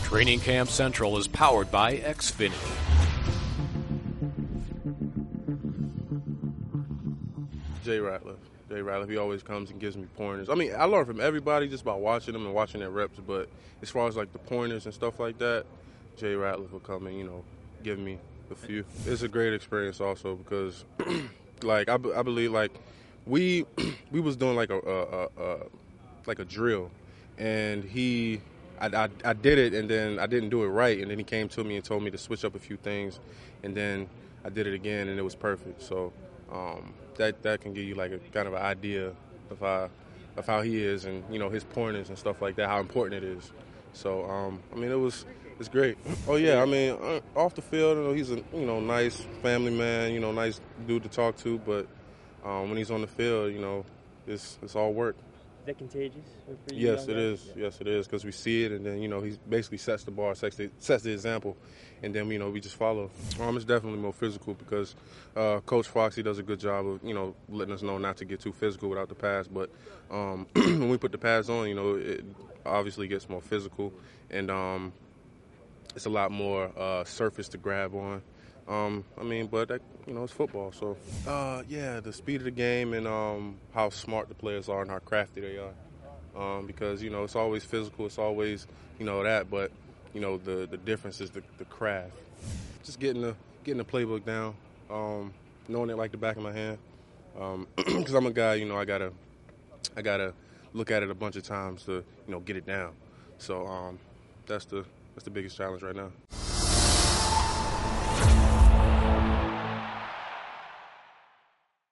Training Camp Central is powered by Xfinity. Jay Ratliff, he always comes and gives me pointers. I mean, I learn from everybody just by watching them and watching their reps, but as far as like the pointers and stuff like that, Jay Ratliff will come and, give me a few. It's a great experience also because, like, I believe, like, we was doing like a drill, and I did it, and then I didn't do it right, and then he came to me and told me to switch up a few things, and then I did it again, and it was perfect. So that can give you like a kind of an idea of how he is, and his pointers and stuff like that, how important it is. So I mean, it's great. Oh yeah, I mean, off the field, he's a nice family man, nice dude to talk to, but when he's on the field, it's all work. Is that contagious for you? Yes, it is. Yes, it is, because we see it, and then, he basically sets the bar, sets the example, and then, we just follow. It's definitely more physical because Coach Foxy does a good job of, letting us know not to get too physical without the pads, but when we put the pads on, it obviously gets more physical, and it's a lot more surface to grab on. I mean, but it's football. So, the speed of the game and how smart the players are and how crafty they are. Because it's always physical, it's always that, but the difference is the craft. Just getting the playbook down, knowing it like the back of my hand. Because I'm a guy, I gotta look at it a bunch of times to get it down. So that's the biggest challenge right now.